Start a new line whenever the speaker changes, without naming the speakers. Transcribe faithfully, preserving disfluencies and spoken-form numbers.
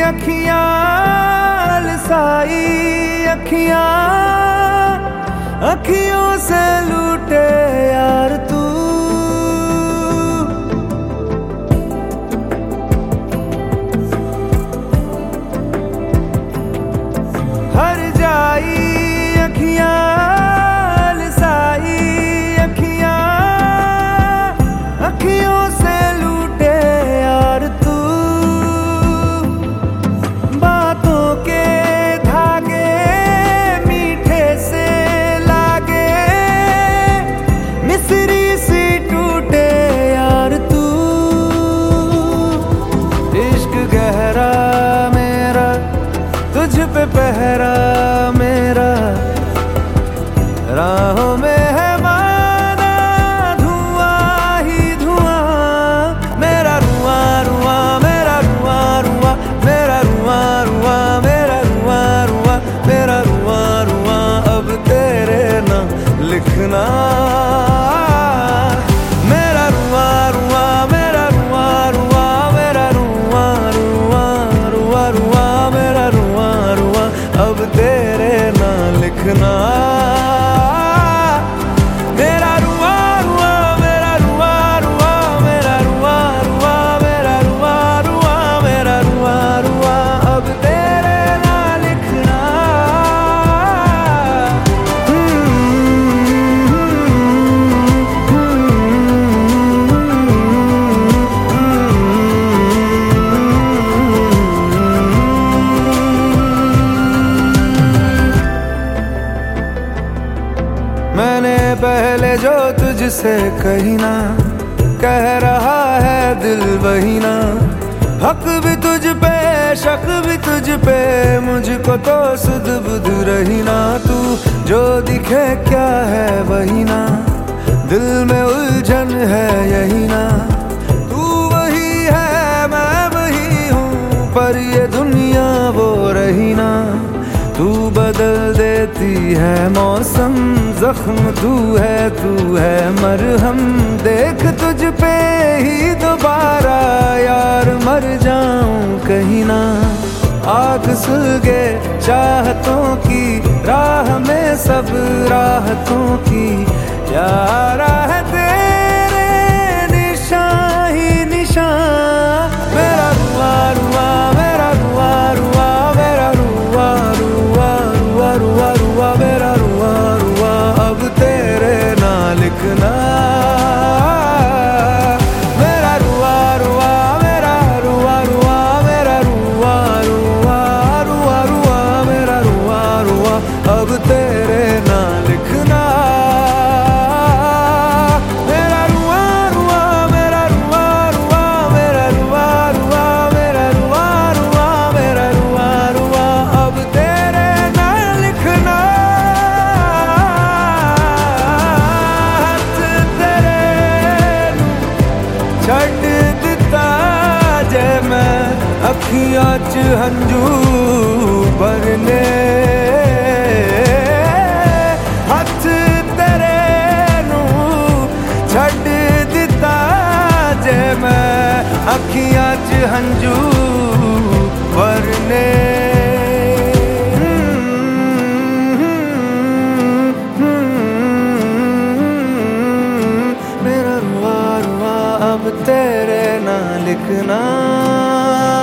अखियां लसाई अखियां अखियों से लूटे यार तू। हर जाई अखियां लसाई अखियां अखियों से लूटे यार तू। बातों के धागे मीठे से लागे मिसरी सी टूटे यार तू। इश्क गहरा मेरा तुझ पे पहरा मेरा राहों में है माना धुआं ही धुआं। मेरा रुआं रुआं मेरा रुआं रुआं मेरा रुआं रुआं मेरा रुआं रुआं मेरा रुआं रुआं अब तेरे नाम लिखना। मेरा रुआं रुआं मेरा रुआं रुआं मेरा रुआं रुआं रुआं रुआं मेरा रुआं रुआं अब तेरे नाम लिखना। मैंने पहले जो तुझसे कही ना कह रहा है दिल वही ना। हक भी तुझ पे शक भी तुझ पे मुझको तो सुध बुध रही ना। तू जो दिखे क्या है वही ना दिल में उलझन है यही ना। तू वही है मैं वही हूँ पर ये दुनिया वो रही ना। तू बदल देती है मौसम जख्म तू है तू है मरहम। देख तुझ पे ही दोबारा यार मर जाऊं कहीं ना। आग सुलगे चाहतों की राह में सब राहतों की यार है तेरे निशान ही निशान। मेरा रुआ रुआ मेरा रुआ रुआ मेरा रुआ रुआ रुआ रुआ रुआ मेरा रुआ रुआ अब तेरे ना लिखना। मेरा रुआ रुआ मेरा रुआ रुआ मेरा रुआ रुआ रुआ रुआ मेरा रुआ रुआ अब तेरे ना लिखना। छड्ड दिता जे मैं अखियां च हंझू भरने। हथ तेरे नू छड्ड दिता जे मैं अखियां च हंझू भरने। अब तेरे ना लिखना।